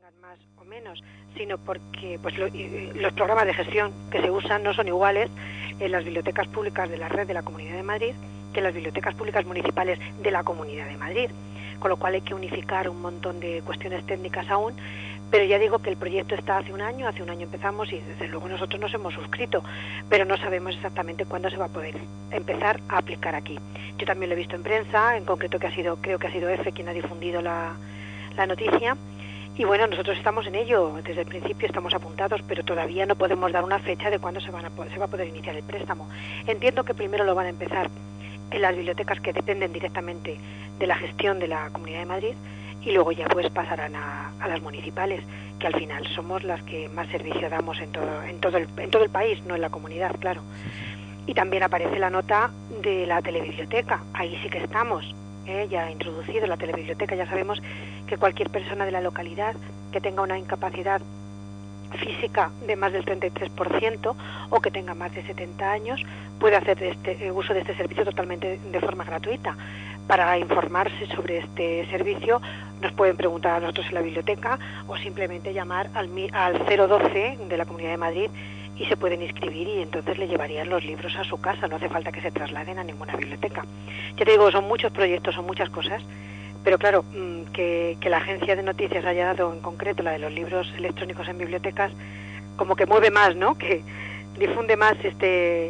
tengan más o menos, sino porque pues los programas de gestión que se usan no son iguales en las bibliotecas públicas de la red de la Comunidad de Madrid que en las bibliotecas públicas municipales de la Comunidad de Madrid, con lo cual hay que unificar un montón de cuestiones técnicas aún, pero ya digo que el proyecto está hace un año empezamos y desde luego nosotros nos hemos suscrito, pero no sabemos exactamente cuándo se va a poder empezar a aplicar aquí. Yo también lo he visto en prensa, en concreto creo que ha sido EFE quien ha difundido la noticia, y bueno, nosotros estamos en ello, desde el principio estamos apuntados, pero todavía no podemos dar una fecha de cuándo se va a poder iniciar el préstamo. Entiendo que primero lo van a empezar en las bibliotecas que dependen directamente de la gestión de la Comunidad de Madrid, y luego ya pues pasarán a las municipales, que al final somos las que más servicio damos en todo el país, no en la comunidad, claro. Y también aparece la nota de la telebiblioteca, ahí sí que estamos, ya introducido la telebiblioteca. Ya sabemos que cualquier persona de la localidad que tenga una incapacidad física de más del 33% o que tenga más de 70 años puede hacer uso de este servicio totalmente de forma gratuita. Para informarse sobre este servicio nos pueden preguntar a nosotros en la biblioteca o simplemente llamar al 012 de la Comunidad de Madrid y se pueden inscribir, y entonces le llevarían los libros a su casa, no hace falta que se trasladen a ninguna biblioteca. Ya te digo, son muchos proyectos, son muchas cosas, pero claro, que la agencia de noticias haya dado en concreto la de los libros electrónicos en bibliotecas, como que mueve más, ¿no? Que difunde más este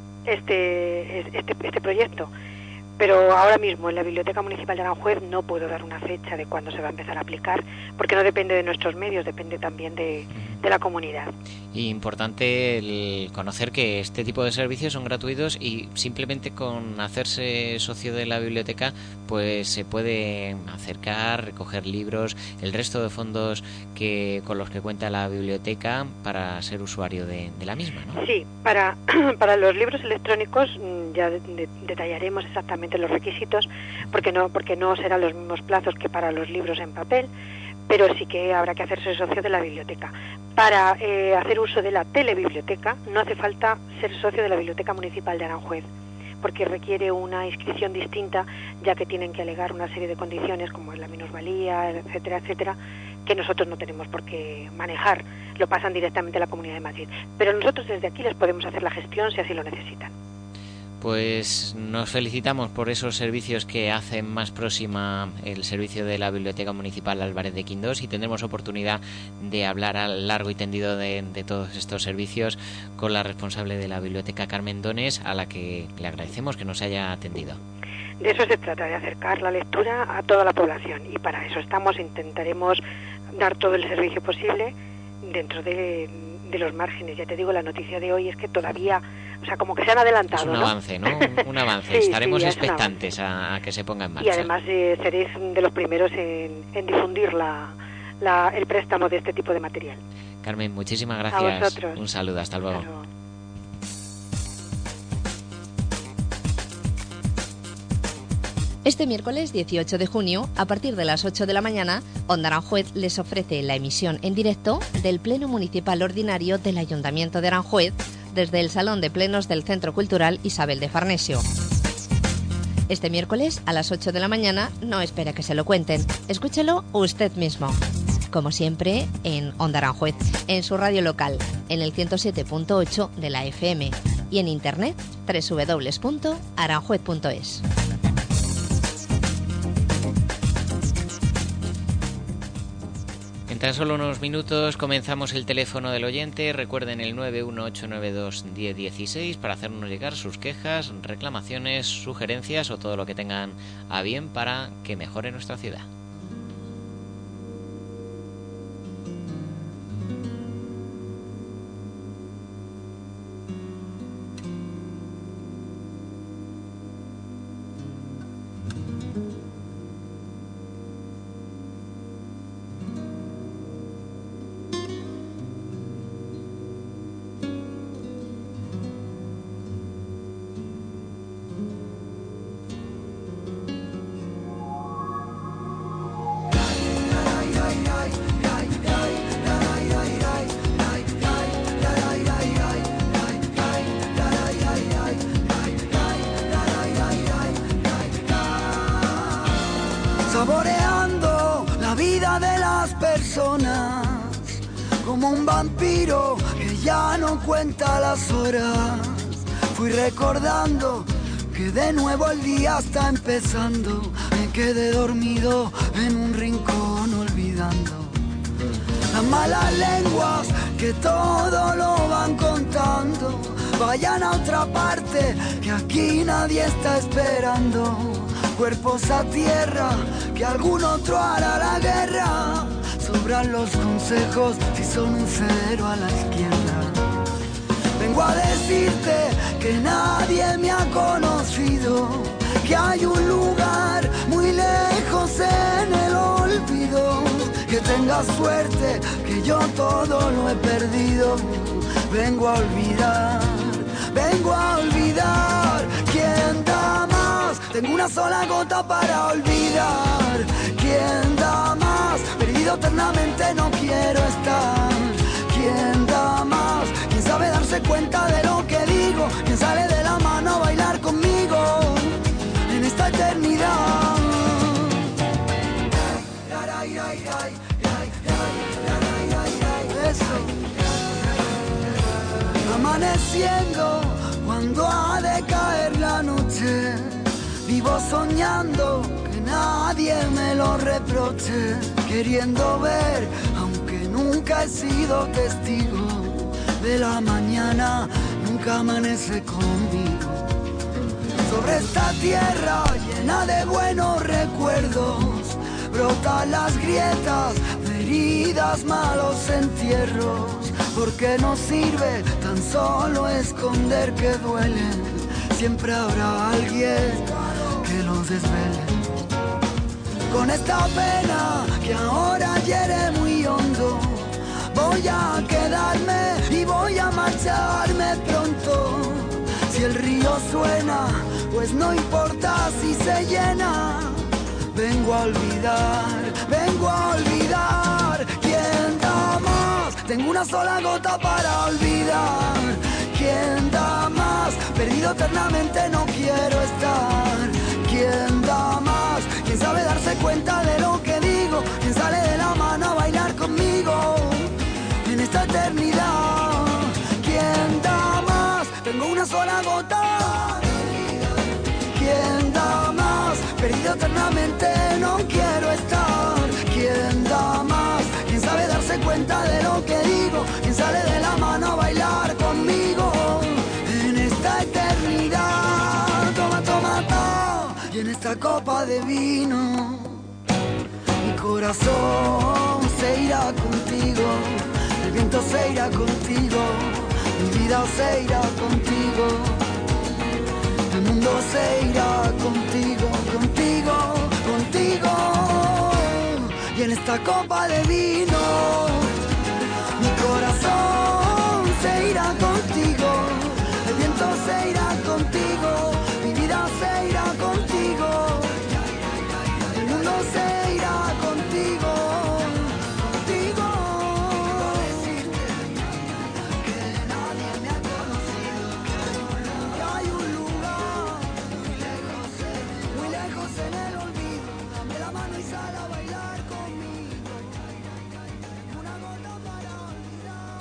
proyecto. Pero ahora mismo en la Biblioteca Municipal de Aranjuez no puedo dar una fecha de cuándo se va a empezar a aplicar, porque no depende de nuestros medios, depende también de la comunidad. Y importante el conocer que este tipo de servicios son gratuitos y simplemente con hacerse socio de la biblioteca pues se puede acercar, recoger libros, el resto de fondos con los que cuenta la biblioteca para ser usuario de la misma, ¿no? Sí, para los libros electrónicos ya detallaremos exactamente los requisitos, porque no serán los mismos plazos que para los libros en papel, pero sí que habrá que hacerse socio de la biblioteca. Para hacer uso de la telebiblioteca no hace falta ser socio de la Biblioteca Municipal de Aranjuez, porque requiere una inscripción distinta, ya que tienen que alegar una serie de condiciones como la minusvalía, etcétera, etcétera, que nosotros no tenemos por qué manejar, lo pasan directamente a la Comunidad de Madrid. Pero nosotros desde aquí les podemos hacer la gestión si así lo necesitan. Pues nos felicitamos por esos servicios que hacen más próxima el servicio de la Biblioteca Municipal Álvarez de Quindós, y tendremos oportunidad de hablar a largo y tendido de todos estos servicios con la responsable de la biblioteca, Carmen Dones, a la que le agradecemos que nos haya atendido. De eso se trata, de acercar la lectura a toda la población, y para eso intentaremos dar todo el servicio posible dentro de los márgenes. Ya te digo, la noticia de hoy es que todavía, o sea, como que se han adelantado. Es un avance, ¿no? Un avance. Sí, estaremos expectantes a que se ponga en marcha. Y además seréis de los primeros en difundir el préstamo de este tipo de material. Carmen, muchísimas gracias. A vosotros. Un saludo, hasta luego. Hasta luego. Este miércoles 18 de junio, a partir de las 8 de la mañana, Onda Aranjuez les ofrece la emisión en directo del Pleno Municipal Ordinario del Ayuntamiento de Aranjuez desde el Salón de Plenos del Centro Cultural Isabel de Farnesio. Este miércoles a las 8 de la mañana no espere que se lo cuenten, escúchelo usted mismo. Como siempre, en Onda Aranjuez, en su radio local, en el 107.8 de la FM y en internet www.aranjuez.es. En tan solo unos minutos comenzamos el teléfono del oyente. Recuerden el 918921016 para hacernos llegar sus quejas, reclamaciones, sugerencias o todo lo que tengan a bien para que mejore nuestra ciudad. como un vampiro que ya no cuenta las horas. Fui recordando que de nuevo el día está empezando. Me quedé dormido en un rincón olvidando las malas lenguas que todo lo van contando. Vayan a otra parte que aquí nadie está esperando. Cuerpos a tierra que algún otro hará la guerra. Sobran los consejos si son un cero a la izquierda. Vengo a decirte que nadie me ha conocido, que hay un lugar muy lejos en el olvido. Que tengas suerte, que yo todo lo he perdido. Vengo a olvidar, vengo a olvidar. ¿Quién da más? Tengo una sola gota para olvidar. ¿Quién da más? Perdido eternamente no quiero estar. ¿Quién da más? ¿Quién sabe darse cuenta de lo que digo? ¿Quién sale de la mano a bailar conmigo en esta eternidad? Eso. Amaneciendo cuando ha de caer la noche, vivo soñando que nadie me lo reproche, queriendo ver, aunque nunca he sido testigo de la mañana, nunca amanece conmigo. Sobre esta tierra llena de buenos recuerdos, brotan las grietas de heridas, malos entierros. Porque no sirve tan solo esconder que duelen, siempre habrá alguien que los desvele. Con esta pena que ahora hiere muy hondo, voy a quedarme y voy a marcharme pronto. Si el río suena, pues no importa si se llena. Vengo a olvidar, vengo a olvidar. ¿Quién da más? Tengo una sola gota para olvidar. ¿Quién da más? Perdido eternamente no quiero estar. ¿Quién da más? ¿Quién sabe darse cuenta de lo que digo? ¿Quién sale de la mano a bailar conmigo en esta eternidad? ¿Quién da más? Tengo una sola gota. ¿Quién da más? Perdido eternamente no quiero estar. ¿Quién da más? ¿Quién sabe darse cuenta de lo que digo? ¿Quién sale de la mano a bailar conmigo en esta eternidad? Toma, toma, toma. Y en esta copa de vino mi corazón se irá contigo. El viento se irá contigo. Mi vida se irá contigo. El mundo se irá contigo, contigo, contigo. Y en esta copa de vino mi corazón se irá contigo. El viento se irá contigo. Mi vida se irá contigo. El mundo se irá contigo, contigo. Que nadie me ha conocido. Que hay un lugar muy lejos en el olvido. Dame la mano y sal a bailar conmigo. Una gota para olvidar.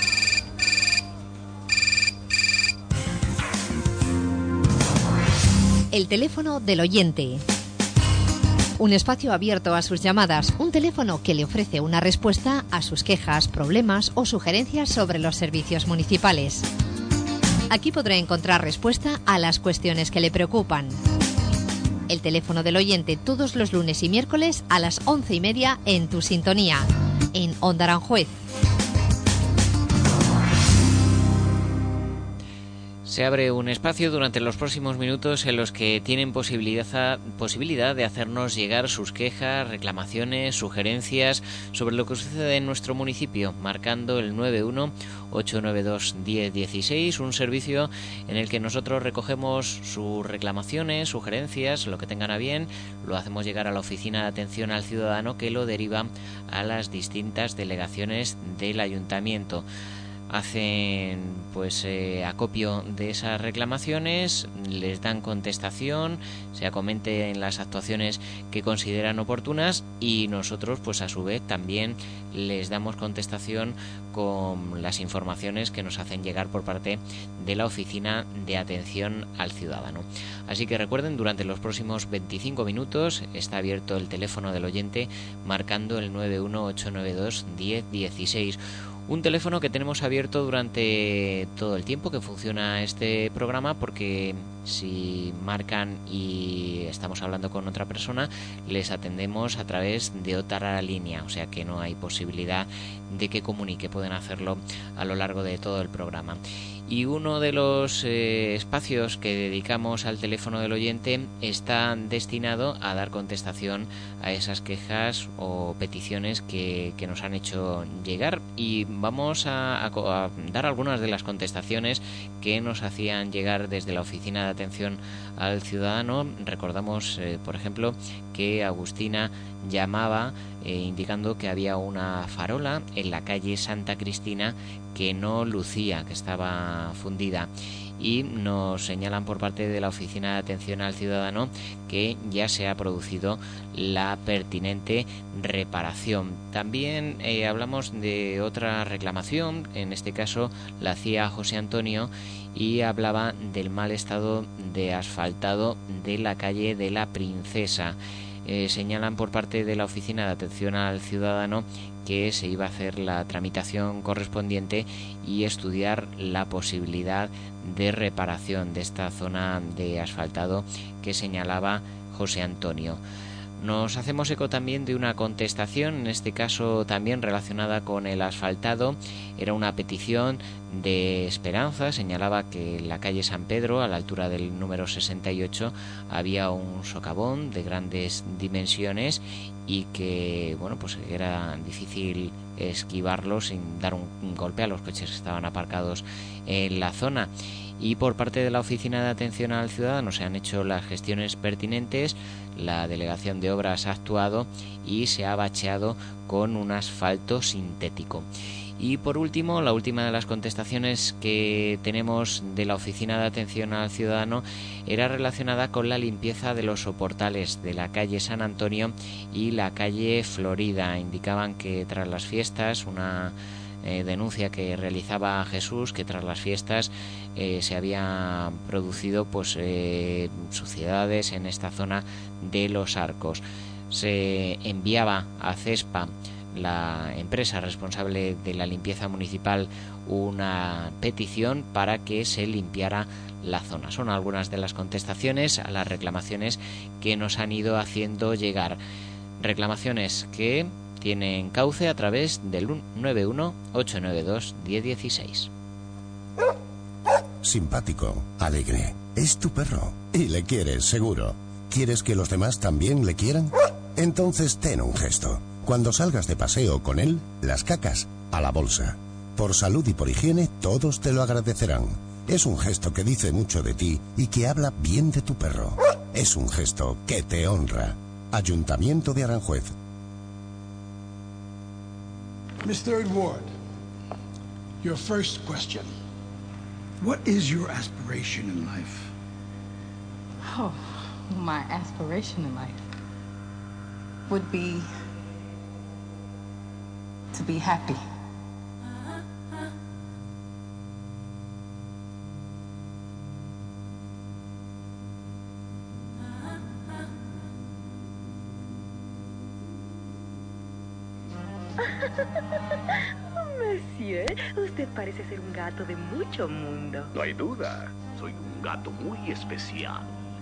El teléfono del oyente. Un espacio abierto a sus llamadas, un teléfono que le ofrece una respuesta a sus quejas, problemas o sugerencias sobre los servicios municipales. Aquí podrá encontrar respuesta a las cuestiones que le preocupan. El teléfono del oyente todos los lunes y miércoles a las 11:30 en tu sintonía, en Onda Aranjuez. Se abre un espacio durante los próximos minutos en los que tienen posibilidad de hacernos llegar sus quejas, reclamaciones, sugerencias sobre lo que sucede en nuestro municipio, marcando el 91-892-1016, un servicio en el que nosotros recogemos sus reclamaciones, sugerencias, lo que tengan a bien, lo hacemos llegar a la Oficina de Atención al Ciudadano, que lo deriva a las distintas delegaciones del Ayuntamiento. hacen pues acopio de esas reclamaciones, les dan contestación, se acometen las actuaciones que consideran oportunas y nosotros pues a su vez también les damos contestación con las informaciones que nos hacen llegar por parte de la Oficina de Atención al Ciudadano. Así que recuerden, durante los próximos 25 minutos está abierto el teléfono del oyente marcando el 918921016. Un teléfono que tenemos abierto durante todo el tiempo que funciona este programa, porque si marcan y estamos hablando con otra persona, les atendemos a través de otra línea, o sea que no hay posibilidad de que comunique, pueden hacerlo a lo largo de todo el programa. Y uno de los espacios que dedicamos al teléfono del oyente está destinado a dar contestación a esas quejas o peticiones que nos han hecho llegar, y vamos a dar algunas de las contestaciones que nos hacían llegar desde la Oficina de Atención al Ciudadano. Recordamos, por ejemplo, que Agustina llamaba indicando que había una farola en la calle Santa Cristina que no lucía, que estaba fundida, y nos señalan por parte de la Oficina de Atención al Ciudadano que ya se ha producido la pertinente reparación. También hablamos de otra reclamación, en este caso la hacía José Antonio, y hablaba del mal estado de asfaltado de la calle de la Princesa. Señalan por parte de la Oficina de Atención al Ciudadano que se iba a hacer la tramitación correspondiente y estudiar la posibilidad de reparación de esta zona de asfaltado que señalaba José Antonio. Nos hacemos eco también de una contestación, en este caso también relacionada con el asfaltado. Era una petición de Esperanza, señalaba que en la calle San Pedro, a la altura del número 68, había un socavón de grandes dimensiones y que, bueno, pues era difícil esquivarlo sin dar un golpe a los coches que estaban aparcados en la zona. Y por parte de la Oficina de Atención al Ciudadano se han hecho las gestiones pertinentes, la Delegación de Obras ha actuado y se ha bacheado con un asfalto sintético. Y por último, la última de las contestaciones que tenemos de la Oficina de Atención al Ciudadano era relacionada con la limpieza de los soportales de la calle San Antonio y la calle Florida. Indicaban que tras las fiestas, una denuncia que realizaba Jesús, que tras las fiestas se habían producido pues suciedades en esta zona de Los Arcos. Se enviaba a CESPA, la empresa responsable de la limpieza municipal, una petición para que se limpiara la zona. Son algunas de las contestaciones a las reclamaciones que nos han ido haciendo llegar. Reclamaciones que tienen cauce a través del 918921016. Simpático, alegre, es tu perro y le quieres seguro. ¿Quieres que los demás también le quieran? Entonces ten un gesto. Cuando salgas de paseo con él, las cacas a la bolsa. Por salud y por higiene, todos te lo agradecerán. Es un gesto que dice mucho de ti y que habla bien de tu perro. Es un gesto que te honra. Ayuntamiento de Aranjuez. Miss Third Ward, your first question. What is your aspiration in life? Oh, my aspiration in life would be to be happy. Monsieur, usted parece ser un gato de mucho mundo. No hay duda, soy un gato muy especial.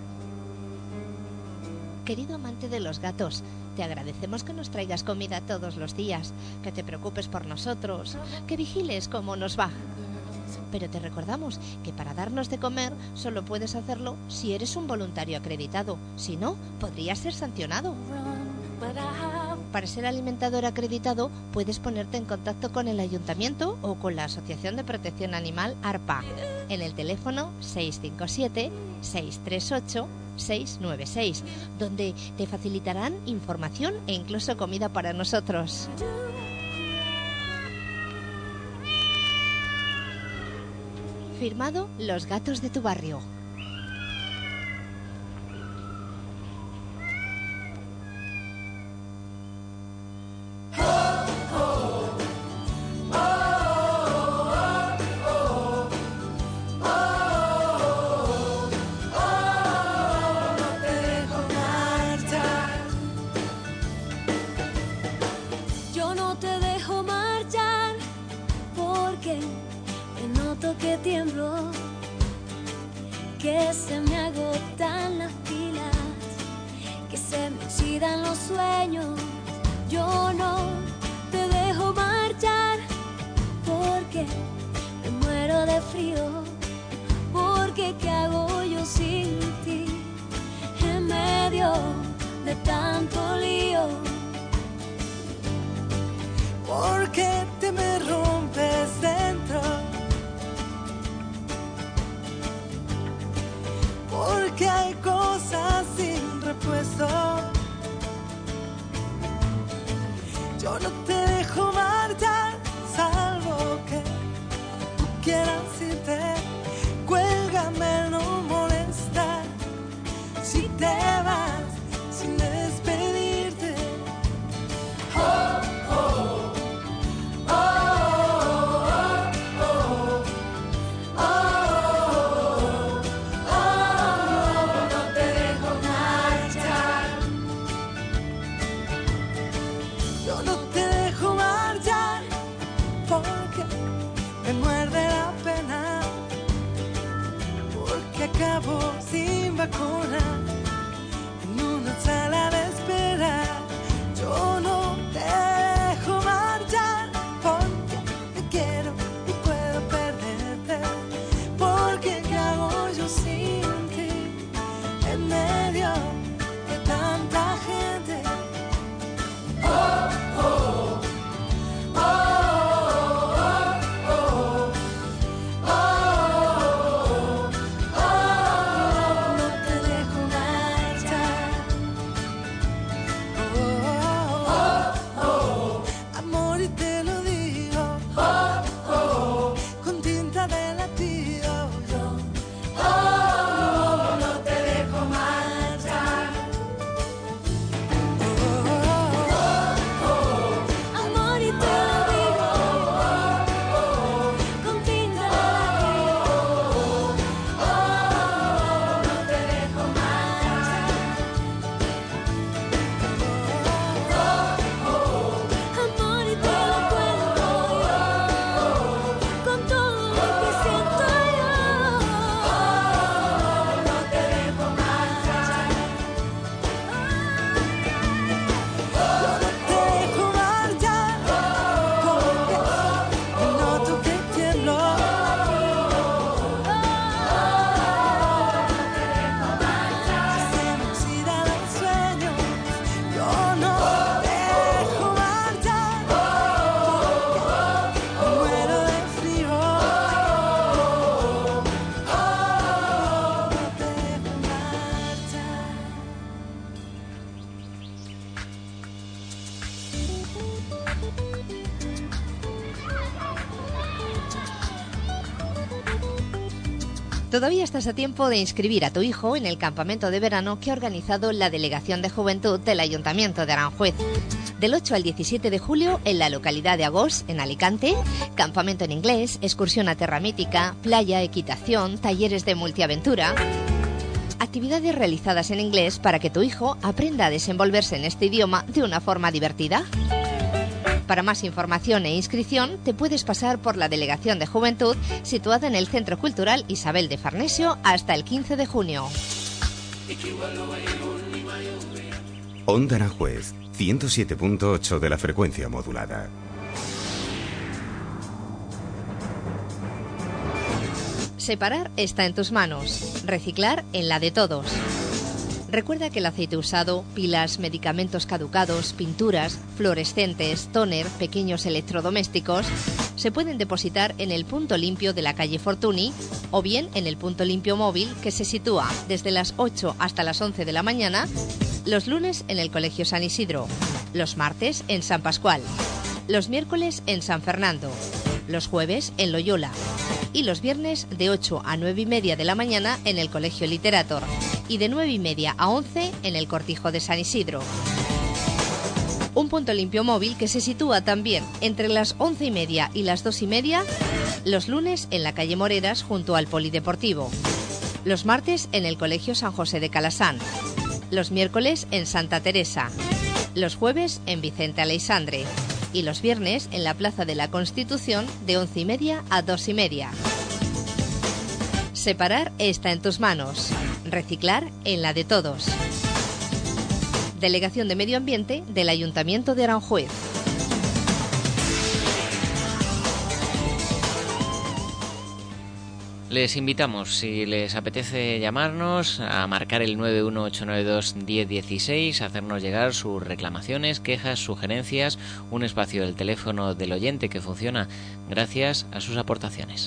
Querido amante de los gatos, te agradecemos que nos traigas comida todos los días, que te preocupes por nosotros, que vigiles cómo nos va. Pero te recordamos que para darnos de comer solo puedes hacerlo si eres un voluntario acreditado. Si no, podrías ser sancionado. Para ser alimentador acreditado, puedes ponerte en contacto con el Ayuntamiento o con la Asociación de Protección Animal ARPA en el teléfono 657-638-696, donde te facilitarán información e incluso comida para nosotros. Firmado Los Gatos de tu Barrio. Que tiemblo, que se me agotan las pilas, que se me oxidan los sueños. Yo no te dejo marchar porque me muero de frío, porque ¿qué hago yo sin ti en medio de tanto lío? Porque te me rompes dentro, porque hay cosas sin repuesto. Yo no te dejo marchar, salvo que tú quieras irte. Cuélgame, no molesta si te vas sin despedirte. Oh, oh, oh, oh, oh, oh, oh, oh, no te dejo marchar. Yo no te dejo marchar porque me muerde la pena, porque acabo sin vacuna en una sala de espera. Yo no te dejo marchar porque te quiero y puedo perderte, porque ¿qué hago yo sin ti en medio de tanta gente? Oh, oh, oh, oh, oh, oh, oh, no te dejo marchar. Oh, oh, oh, amor, y te lo digo. Oh, oh, con tinta de latido yo. Oh, no te dejo marchar. Amor, y te lo digo, con tinta de latido. No te dejo marchar. Amor, y te lo cuento yo, con todo lo que siento yo. No te dejo marchar. Yo no te dejo marchar porque noto que tiemblo. Se me oxidan los sueños. Yo no te dejo marchar porque me muero de frío. No te dejo marchar. Todavía estás a tiempo de inscribir a tu hijo en el campamento de verano que ha organizado la Delegación de Juventud del Ayuntamiento de Aranjuez. Del 8 al 17 de julio en la localidad de Agós, en Alicante, campamento en inglés, excursión a Terra Mítica, playa, equitación, talleres de multiaventura. Actividades realizadas en inglés para que tu hijo aprenda a desenvolverse en este idioma de una forma divertida. Para más información e inscripción, te puedes pasar por la Delegación de Juventud, situada en el Centro Cultural Isabel de Farnesio, hasta el 15 de junio. Onda Aranjuez, 107.8 de la frecuencia modulada. Separar está en tus manos, reciclar en la de todos. Recuerda que el aceite usado, pilas, medicamentos caducados, pinturas, fluorescentes, tóner, pequeños electrodomésticos, se pueden depositar en el punto limpio de la calle Fortuny o bien en el punto limpio móvil que se sitúa desde las 8 hasta las 11 de la mañana, los lunes en el Colegio San Isidro, los martes en San Pascual, los miércoles en San Fernando, los jueves en Loyola y los viernes de 8 a 9 y media de la mañana en el Colegio Literator y de 9 y media a 11 en el Cortijo de San Isidro. Un punto limpio móvil que se sitúa también entre las 11 y media y las 2 y media los lunes en la calle Moreras junto al Polideportivo, los martes en el Colegio San José de Calasán, los miércoles en Santa Teresa, los jueves en Vicente Aleixandre y los viernes en la Plaza de la Constitución de 11 y media a 2 y media. Separar está en tus manos, reciclar en la de todos. Delegación de Medio Ambiente del Ayuntamiento de Aranjuez. Les invitamos, si les apetece llamarnos, a marcar el 918921016, hacernos llegar sus reclamaciones, quejas, sugerencias, un espacio del teléfono del oyente que funciona gracias a sus aportaciones.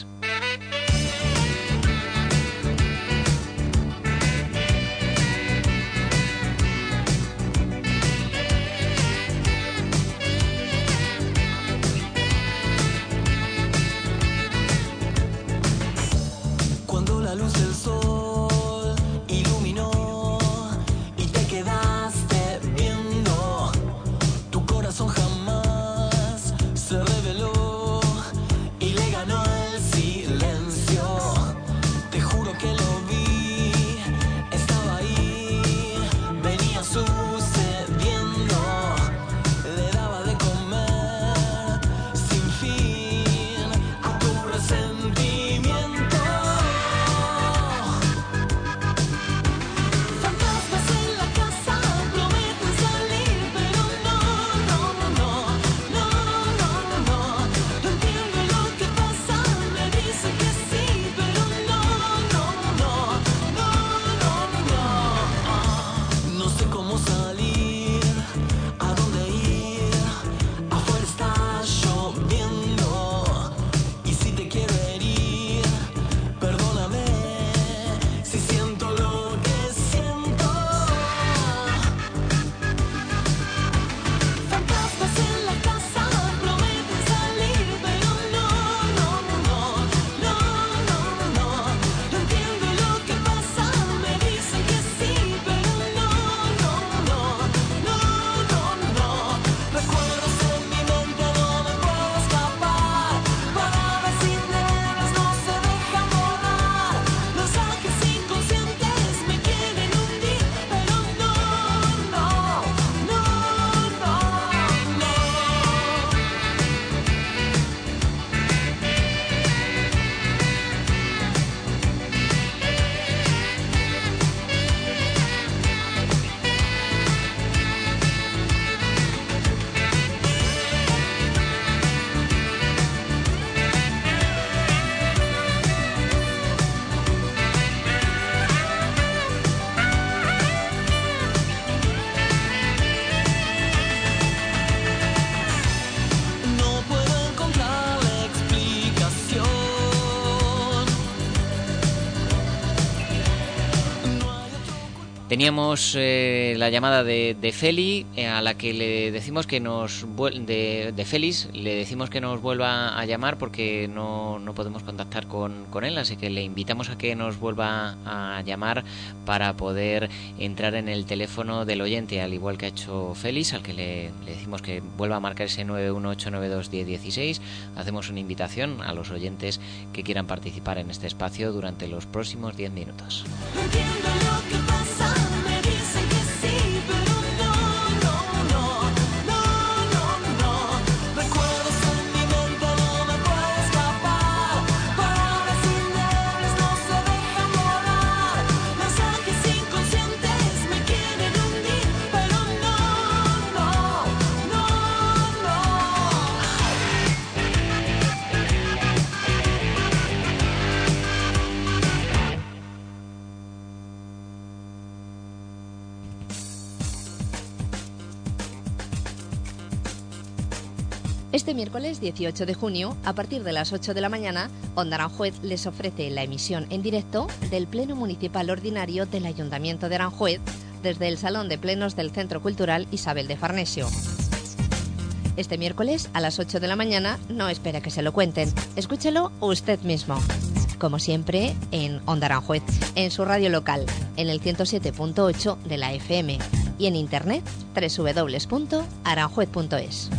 Teníamos la llamada de Feli, a la que le decimos que de Félix, le decimos que nos vuelva a llamar porque no podemos contactar con él, así que le invitamos a que nos vuelva a llamar para poder entrar en el teléfono del oyente, al igual que ha hecho Félix, al que le decimos que vuelva a marcar ese 918921016. Hacemos una invitación a los oyentes que quieran participar en este espacio durante los próximos 10 minutos. Este miércoles 18 de junio, a partir de las 8 de la mañana, Onda Aranjuez les ofrece la emisión en directo del Pleno Municipal Ordinario del Ayuntamiento de Aranjuez desde el Salón de Plenos del Centro Cultural Isabel de Farnesio. Este miércoles a las 8 de la mañana no espera que se lo cuenten. Escúchelo usted mismo. Como siempre, en Onda Aranjuez, en su radio local, en el 107.8 de la FM y en internet www.aranjuez.es.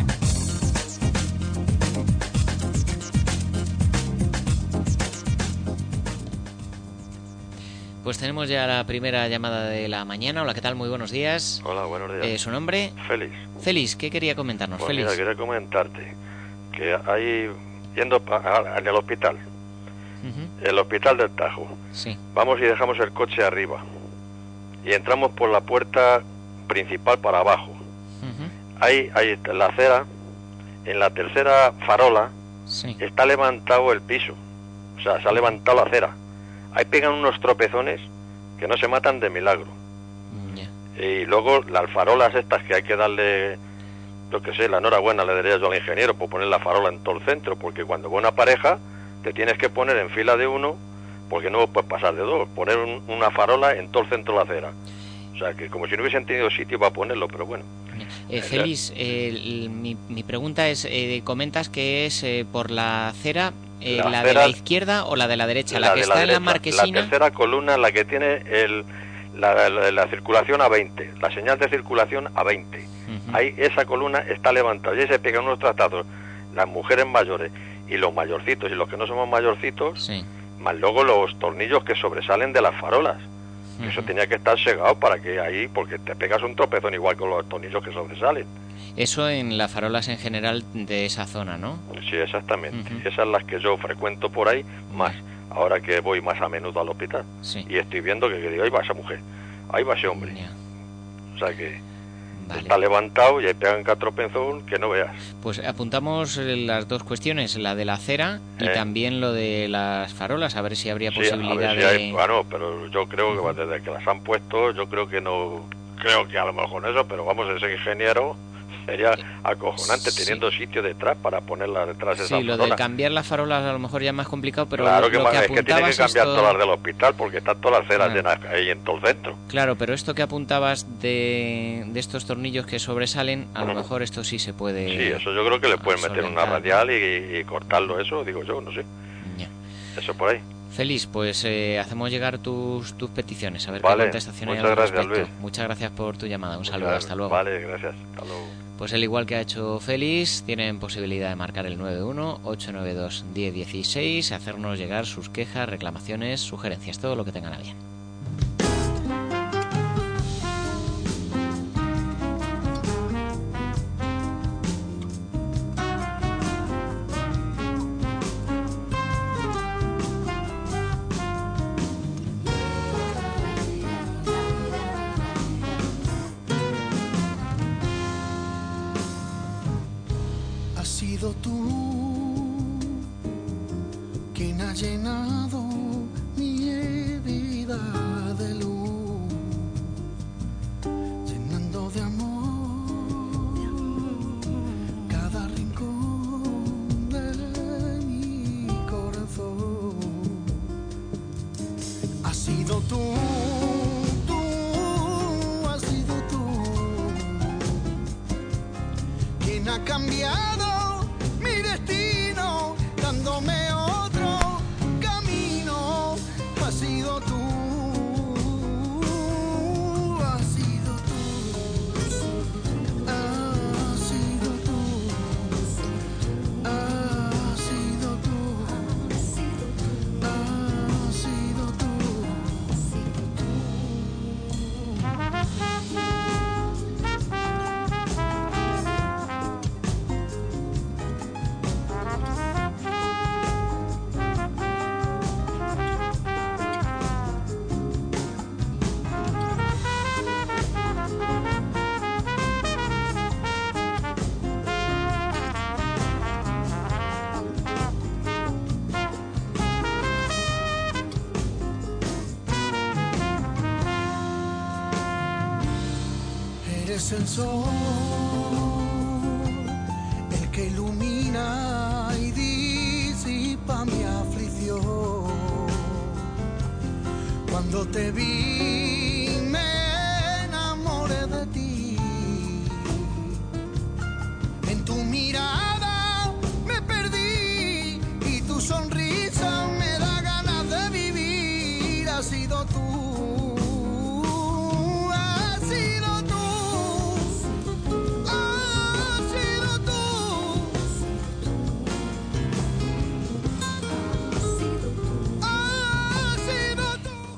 Pues tenemos ya la primera llamada de la mañana. Hola, ¿qué tal? Muy buenos días. Hola, buenos días. ¿Su nombre? Félix. Félix, ¿qué quería comentarnos? Pues Félix. mira, quería comentarte que ahí, yendo al hospital, el hospital del Tajo, sí. Vamos y dejamos el coche arriba y entramos por la puerta principal para abajo. Ahí en la acera, en la tercera farola, sí. Está levantado el piso, o sea, se ha levantado la acera. Ahí pegan unos tropezones que no se matan de milagro. Y luego las farolas estas que hay que darle, yo que sé, la enhorabuena le daría yo al ingeniero por poner la farola en todo el centro, porque cuando va una pareja te tienes que poner en fila de uno, porque no puedes pasar de dos, poner una farola en todo el centro de la acera. O sea, que como si no hubiesen tenido sitio para ponerlo, pero bueno. Félix, mi pregunta es, comentas que es por la acera, la de la izquierda o la de la derecha, la que está en la marquesina. La tercera columna, la que tiene la circulación a 20, la señal de circulación a 20. Ahí esa columna está levantada y ahí se pegan unos tratados, las mujeres mayores y los mayorcitos y los que no somos mayorcitos, sí. Más luego los tornillos que sobresalen de las farolas. Eso tenía que estar segado para que ahí, porque te pegas un tropezón igual con los tornillos que sobresalen. Eso en las farolas en general de esa zona, ¿no? Sí, exactamente. Esas son las que yo frecuento por ahí más, ahora que voy más a menudo al hospital. Sí. Y estoy viendo que digo, ahí va esa mujer, ahí va ese hombre. O sea que está levantado y ahí pegan cada tropezón que no veas. Pues apuntamos las dos cuestiones, la de la acera y también lo de las farolas, a ver si habría posibilidad a ver si hay, bueno, pero yo creo que desde que las han puesto, yo creo que no, creo que a lo mejor eso, pero vamos, ese ingeniero sería acojonante teniendo sitio detrás para ponerla detrás de esa farola. Sí, lo de cambiar las farolas a lo mejor ya es más complicado, pero claro lo que es que tiene que cambiar todas las del hospital porque están todas las aceras llenas ahí en todo el centro. Claro, pero esto que apuntabas de estos tornillos que sobresalen, a lo mejor esto sí se puede. Sí, eso yo creo que le pueden meter una radial y cortarlo, eso digo yo, no sé. Eso por ahí. Félix, pues hacemos llegar tus peticiones, a ver vale, qué contestación hay al respecto. Muchas gracias por tu llamada, un saludo, hasta luego. Vale, gracias, hasta luego. Pues al igual que ha hecho Félix, tienen posibilidad de marcar el 91-892-1016, hacernos llegar sus quejas, reclamaciones, sugerencias, todo lo que tengan a bien. Tú quien ha llenado mi vida de luz, llenando de amor cada rincón de mi corazón. Has sido tú, has sido tú quien ha cambiado mi destino, dándome otro camino. Has sido tú, has sido tú, has sido tú, has sido tú, has sido tú. Eres el sol, el que ilumina y disipa mi aflicción. Cuando te vi me enamoré de ti, en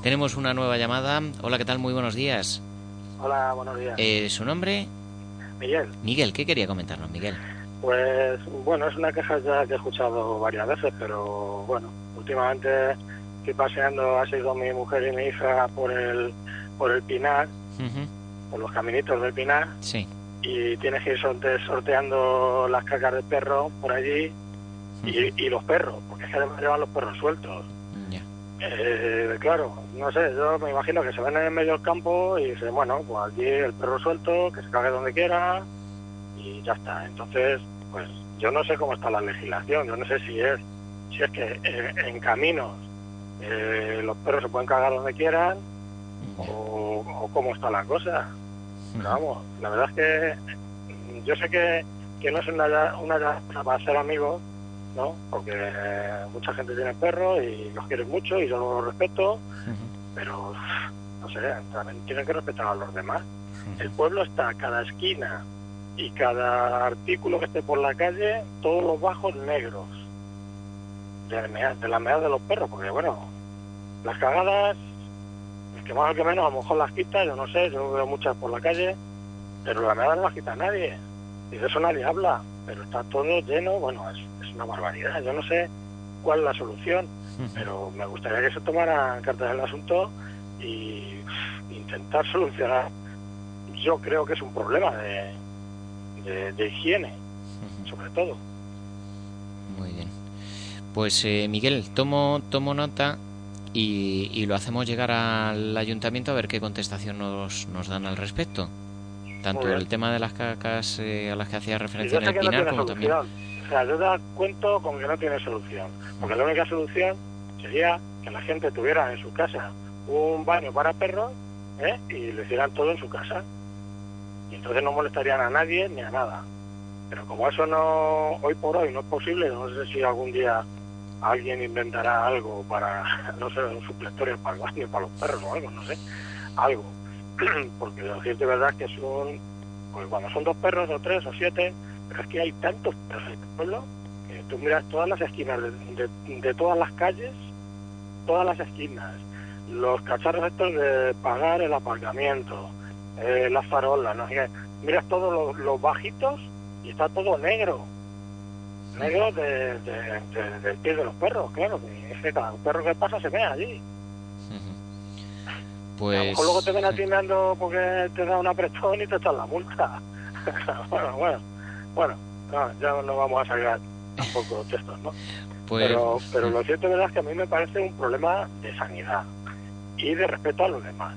Tenemos una nueva llamada. Hola, ¿qué tal? Muy buenos días. Hola, buenos días. ¿Su nombre? Miguel. Miguel, ¿qué quería comentarnos, Miguel? Pues, bueno, es una queja ya que he escuchado varias veces, pero bueno, últimamente estoy paseando, ha sido mi mujer y mi hija por el Pinar, por los caminitos del Pinar, sí. Y tienes que ir sorteando las cacas de perro por allí y los perros, porque es que además llevan los perros sueltos. Claro, no sé, yo me imagino que se ven en medio del campo y dicen, bueno, pues allí el perro suelto, que se cague donde quiera y ya está. Entonces, pues yo no sé cómo está la legislación, yo no sé si es que en caminos los perros se pueden cagar donde quieran o cómo está la cosa. Pero vamos, la verdad es que yo sé que no es una llamada para ser amigos, ¿no? Porque mucha gente tiene perros y los quiere mucho y yo los respeto, pero no sé, también tienen que respetar a los demás. El pueblo está a cada esquina y cada artículo que esté por la calle, todos los bajos negros de la meada de los perros, porque bueno, las cagadas, el que más o que menos a lo mejor las quita, yo no sé, yo veo muchas por la calle, pero la meada no las quita nadie y de eso nadie habla, pero está todo lleno, bueno, es una barbaridad. Yo no sé cuál es la solución, pero me gustaría que se tomara cartas del asunto y intentar solucionar. Yo creo que es un problema de higiene, sobre todo. Muy bien. Pues Miguel, tomo nota y lo hacemos llegar al ayuntamiento a ver qué contestación nos dan al respecto. Tanto el tema de las cacas a las que hacía referencia en el Pinar como también... O sea, yo te cuento con que no tiene solución, porque la única solución sería que la gente tuviera en su casa un baño para perros y lo hicieran todo en su casa. Y entonces no molestarían a nadie ni a nada. Pero como eso no, hoy por hoy no es posible, no sé si algún día alguien inventará algo para, no sé, un supletorio para el baño, para los perros o algo, no sé, algo. Porque lo cierto y verdad es que son, pues cuando son 2 perros o 3 o 7, pero es que hay tantos perros en el pueblo que tú miras todas las esquinas de todas las calles, todas las esquinas, los cacharros estos de pagar el aparcamiento, las farolas, no sé qué, miras todos los bajitos y está todo negro del pie de los perros, claro, es que cada perro que pasa se ve allí. Pues... A lo mejor luego te ven atinando porque te da un apretón y te echan la multa. Bueno, no, ya no vamos a sacar tampoco textos, ¿no? Pues... Pero lo cierto es que a mí me parece un problema de sanidad y de respeto a los demás.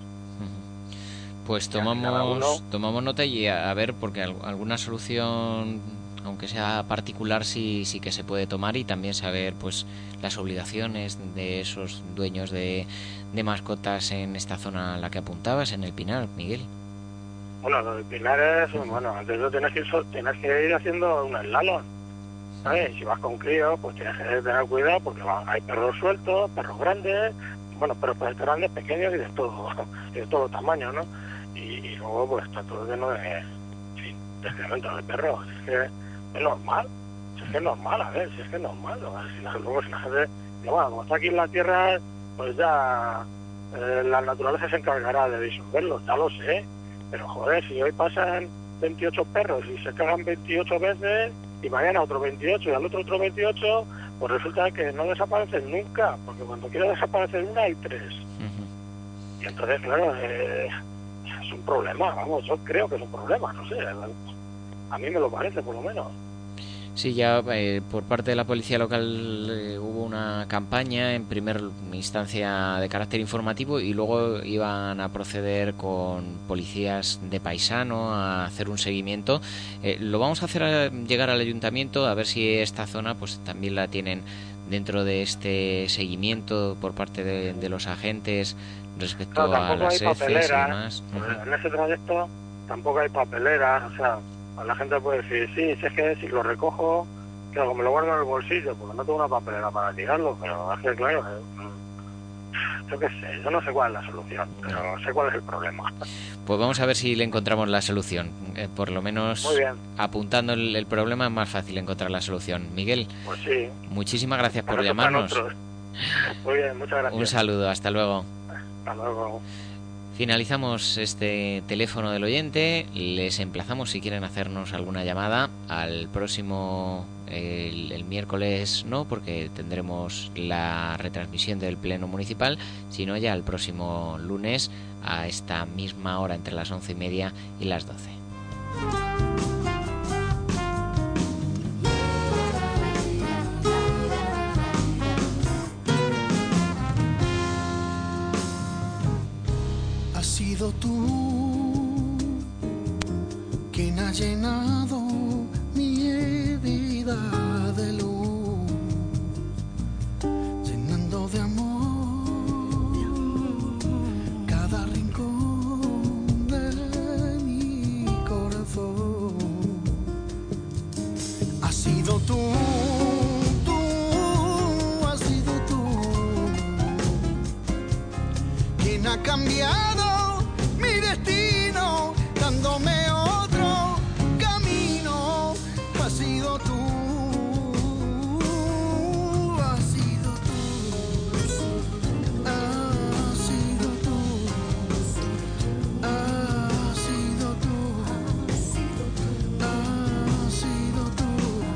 Pues tomamos nota y a ver, porque alguna solución, aunque sea particular, sí que se puede tomar, y también saber pues las obligaciones de esos dueños de mascotas en esta zona a la que apuntabas, en el Pinar, Miguel. Bueno, lo del Pinar es, bueno, antes de tienes que ir haciendo un slalom, ¿sabes? Si vas con crío, pues tienes que tener cuidado porque hay perros sueltos, perros grandes, bueno, perros grandes, pequeños y de todo tamaño, ¿no? Y luego pues está todo lleno de excrementos de perros. Es que es normal, si es normal, a ver, si es normal. Si la gente, bueno, como está aquí en la tierra, pues ya la naturaleza se encargará de disolverlos, ya lo sé. Pero joder, si hoy pasan 28 perros y se cagan 28 veces y mañana otro 28 y al otro 28, pues resulta que no desaparecen nunca, porque cuando quiere desaparecer una hay 3. Y entonces, claro, es un problema, vamos, yo creo que es un problema, no sé, a mí me lo parece por lo menos. Sí, ya por parte de la policía local hubo una campaña en primera instancia de carácter informativo y luego iban a proceder con policías de paisano a hacer un seguimiento. Lo vamos a hacer llegar al ayuntamiento a ver si esta zona pues también la tienen dentro de este seguimiento por parte de los agentes respecto a las heces y demás. En ese trayecto tampoco hay papelera, o sea, la gente puede decir, sí, si es que si lo recojo, claro, me lo guardo en el bolsillo, porque no tengo una papelera para tirarlo, pero es que, claro, yo qué sé, yo no sé cuál es la solución, pero sé cuál es el problema. Pues vamos a ver si le encontramos la solución. Por lo menos apuntando el problema es más fácil encontrar la solución. Miguel, pues sí. Muchísimas gracias por llamarnos. Muy bien, muchas gracias. Un saludo, hasta luego. Hasta luego. Finalizamos este teléfono del oyente. Les emplazamos, si quieren hacernos alguna llamada, al próximo, el miércoles no, porque tendremos la retransmisión del Pleno Municipal, sino ya el próximo lunes a esta misma hora, entre las 11:30 y las 12. Has sido tú quien ha llenado mi vida de luz, llenando de amor cada rincón de mi corazón. Has sido tú, has sido tú quien ha cambiado mi destino, dándome otro camino. Has sido tú, has sido tú, has sido tú, has sido tú, has sido tú.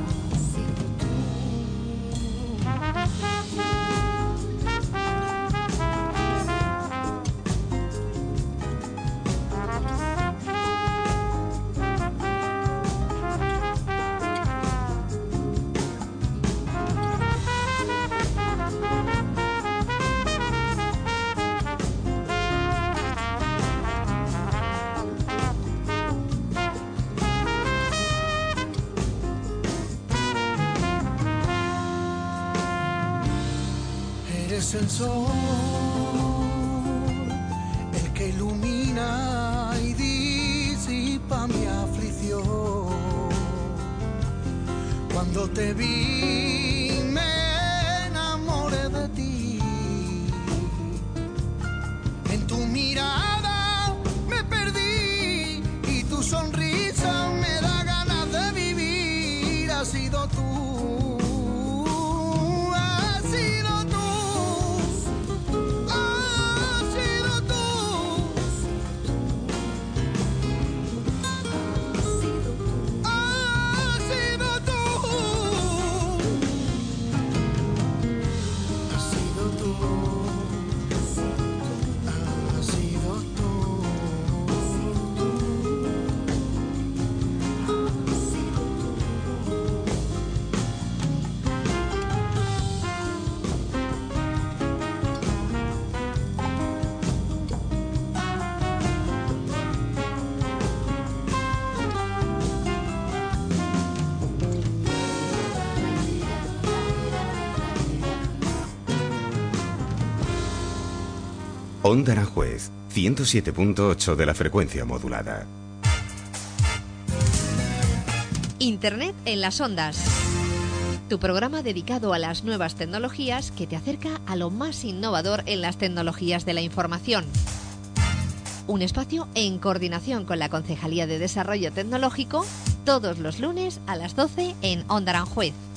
Eres el sol, el que ilumina y disipa mi aflicción. Cuando te vi me enamoré de ti, en tu mirada me perdí y tu sonrisa me da ganas de vivir. Has sido tú. Onda Aranjuez, 107.8 de la frecuencia modulada. Internet en las ondas. Tu programa dedicado a las nuevas tecnologías que te acerca a lo más innovador en las tecnologías de la información. Un espacio en coordinación con la Concejalía de Desarrollo Tecnológico, todos los lunes a las 12 en Onda Aranjuez.